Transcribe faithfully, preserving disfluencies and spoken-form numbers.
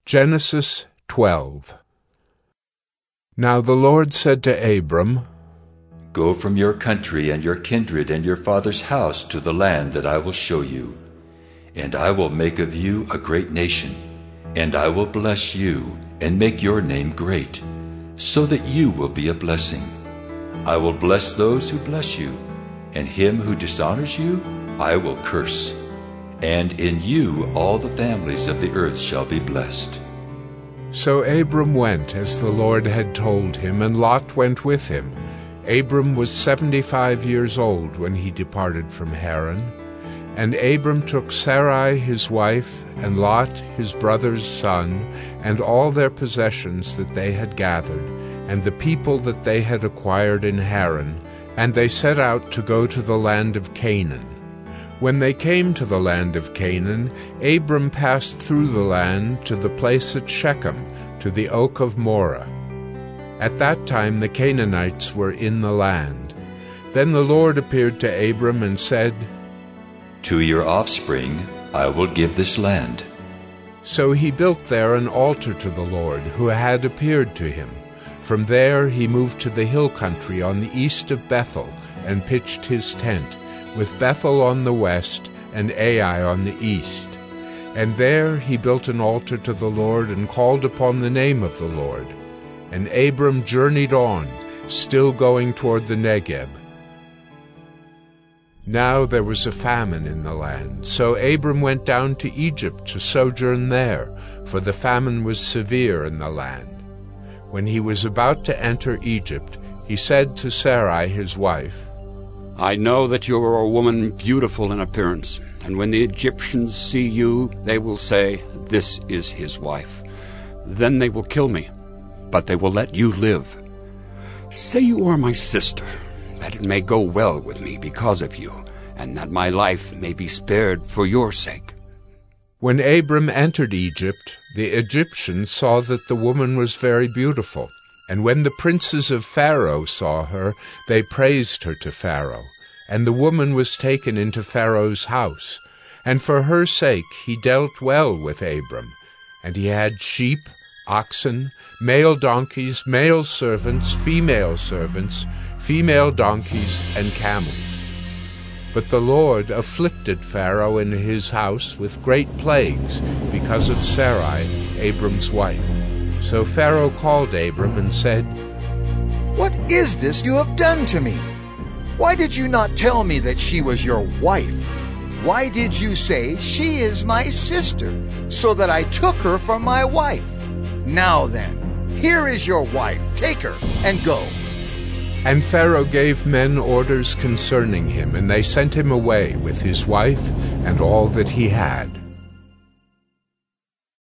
Genesis twelve. Now the Lord said to Abram, Go from your country and your kindred and your father's house to the land that I will show you. And I will make of you a great nation, and I will bless you and make your name great, so that you will be a blessing. I will bless those who bless you, and him who dishonors you I will curse. And in you all the families of the earth shall be blessed. So Abram went as the Lord had told him, and Lot went with him. Abram was seventy-five years old when he departed from Haran. And Abram took Sarai his wife, and Lot his brother's son, and all their possessions that they had gathered, and the people that they had acquired in Haran, and they set out to go to the land of Canaan. When they came to the land of Canaan, Abram passed through the land to the place at Shechem, to the oak of Moreh. At that time the Canaanites were in the land. Then the Lord appeared to Abram and said, To your offspring I will give this land. So he built there an altar to the Lord, who had appeared to him. From there he moved to the hill country on the east of Bethel, and pitched his tent, with Bethel on the west and Ai on the east. And there he built an altar to the Lord, and called upon the name of the Lord. And Abram journeyed on, still going toward the Negeb. Now there was a famine in the land, so Abram went down to Egypt to sojourn there, for the famine was severe in the land. When he was about to enter Egypt, he said to Sarai his wife, I know that you are a woman beautiful in appearance, and when the Egyptians see you, they will say, This is his wife. Then they will kill me, but they will let you live. Say you are my sister, that it may go well with me because of you, and that my life may be spared for your sake. When Abram entered Egypt, the Egyptians saw that the woman was very beautiful. And when the princes of Pharaoh saw her, they praised her to Pharaoh. And the woman was taken into Pharaoh's house. And for her sake he dealt well with Abram. And he had sheep, oxen, male donkeys, male servants, female servants, female donkeys, and camels. But the Lord afflicted Pharaoh and his house with great plagues because of Sarai, Abram's wife. So Pharaoh called Abram and said, What is this you have done to me? Why did you not tell me that she was your wife? Why did you say, She is my sister, so that I took her for my wife? Now then, here is your wife. Take her and go. And Pharaoh gave men orders concerning him, and they sent him away with his wife and all that he had.